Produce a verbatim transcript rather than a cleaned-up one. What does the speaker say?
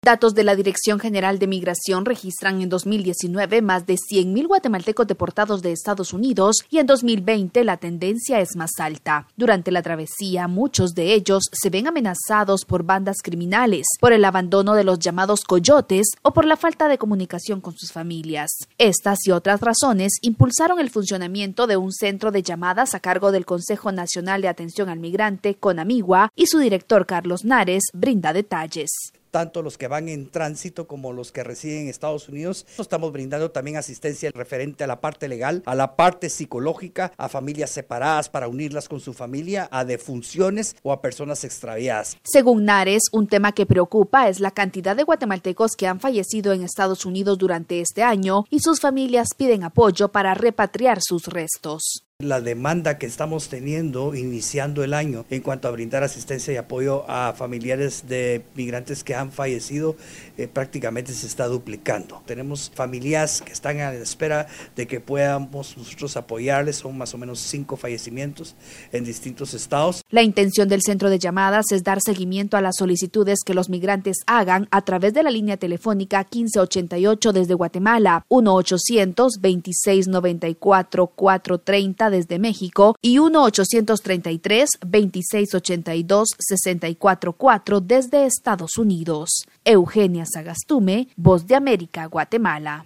Datos de la Dirección General de Migración registran en dos mil diecinueve más de cien mil guatemaltecos deportados de Estados Unidos y en dos mil veinte la tendencia es más alta. Durante la travesía, muchos de ellos se ven amenazados por bandas criminales, por el abandono de los llamados coyotes o por la falta de comunicación con sus familias. Estas y otras razones impulsaron el funcionamiento de un centro de llamadas a cargo del Consejo Nacional de Atención al Migrante, CONAMIGUA, y su director Carlos Nares brinda detalles. Tanto los que van en tránsito como los que residen en Estados Unidos. Estamos brindando también asistencia referente a la parte legal, a la parte psicológica, a familias separadas para unirlas con su familia, a defunciones o a personas extraviadas. Según Nares, un tema que preocupa es la cantidad de guatemaltecos que han fallecido en Estados Unidos durante este año y sus familias piden apoyo para repatriar sus restos. La demanda que estamos teniendo iniciando el año en cuanto a brindar asistencia y apoyo a familiares de migrantes que han fallecido eh, prácticamente se está duplicando. Tenemos familias que están a la espera de que podamos nosotros apoyarles, son más o menos cinco fallecimientos en distintos estados. La intención del centro de llamadas es dar seguimiento a las solicitudes que los migrantes hagan a través de la línea telefónica quince ochenta y ocho desde Guatemala, uno ochocientos veintiséis noventa y cuatro cuatrocientos treinta desde México y uno ochocientos treinta y tres veintiséis ochenta y dos sesenta y cuatro cuatro desde Estados Unidos. Eugenia Sagastume, Voz de América, Guatemala.